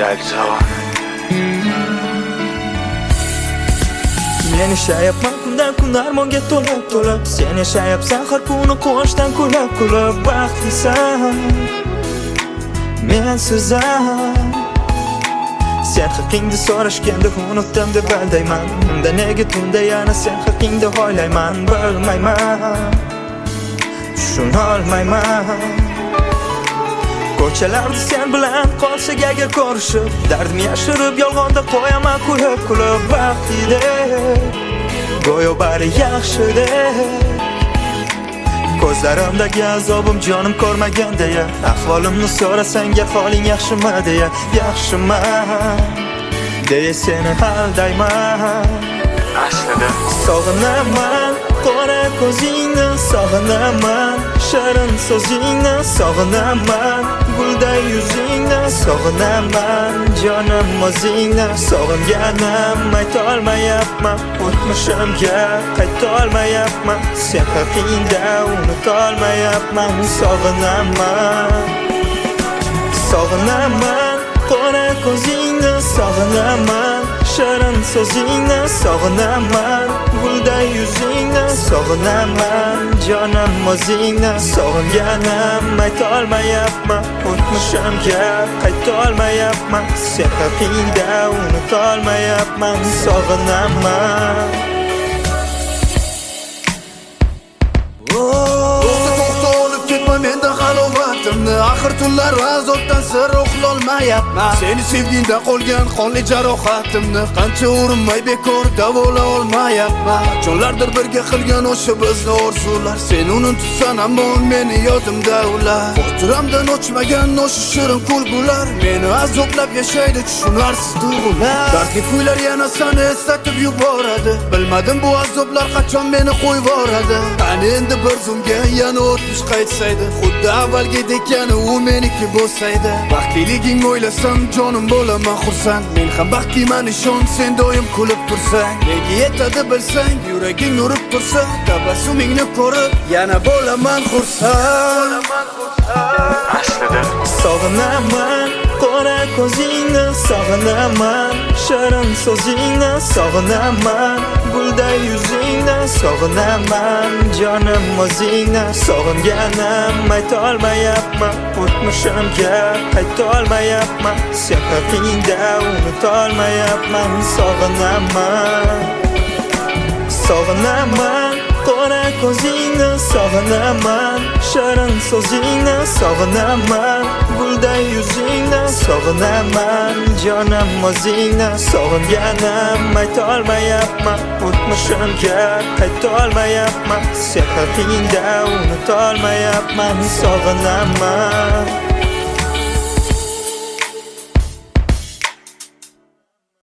yurak javob. Men yashayapman kundan kun armonga to'lib Sen yashayapsan har kuni quvonchdan kulib Baxtlisan men sizam Sen haqingda so'rashganda unutdim deb aldayman Unda nega tunda yana sen haqingda o'ylayman Bilmayman, tushunolmayman Ko'chalarda sen bilan qolsak agar ko'rishib Dardimni yashirib yolg'onda qo'yaman kulib Baxtidek, go'yo bari yaxshidek Ko'zlarimdagi azobim jonim ko'rmagan deya Ahvolimni so'rasang gar holing yaxshimi deya Yaxshiman deya seni aldayman Aslida Sog'inaman qora ko'zingni sog'inaman Shirin so'zingni sog'inaman Gulday yuzingni sog'inaman Jonim o'zingni sog'inganim Aytolmayapman o'tmishimga qaytolmayapman Sen haqingda unutolmayapman Sog'inaman Sog'inaman qora ko'zingni sog'inaman Shirin so'zingni sog'inaman Gulday yuzingni sog'inaman Jonim o'zingni sog'inganim Aytolmayapman o'tmishimga qaytolmayapman Sen haqingda unutolmayapman Sog'inaman Mendan halovatimni axir tunlar azobdan sir uxlolmayapman Seni sevgingda qolgan qonli jarohatimni qancha urinmay bekor davola olmayapman Qachonlardir birga qilgan o'sha bizni orzular Sen unutsan ammo meni yodimda ular Xotiramdan o'chmagan o'sha shirin kulgular Meni azoblab yashaydi tushunarsiz tuyg'ular Dardli kuylar yana seni eslatib yuboradi Bilmadim bu azoblar qachon meni qo'yvoradi Qani endi bir zumga yana o'tmish qaytsaydi Xuddi avvalgidek yana u meniki bo'lsaydi Baxtliliging o'ylasam jonim bo'laman xursand Men ham baxtliman ishon sen doim kulib tursang Nega yetadi bilsang yuraging urib tursa Tabassumingni ko'rib yana bo'laman xursand aslida Sog'inaman qora ko'zingni sog'inaman Shirin so'zingni sog'inaman Gulday yuzingni sog'inaman Jonim o'zingni sog'inganim Aytolmayapman o'tmishimga qaytolmayapman Sen haqingda unutolmayapman Sog'inaman Sog'inaman qora ko'zingni sog'inaman Shirin so'zingni sog'inaman Gulday yuzingni sog'inaman Jonim o'zingni sog'inganim Aytolmayapman o'tmishimga qaytolmayapman Sen haqingda unutolmayapman Sog'inaman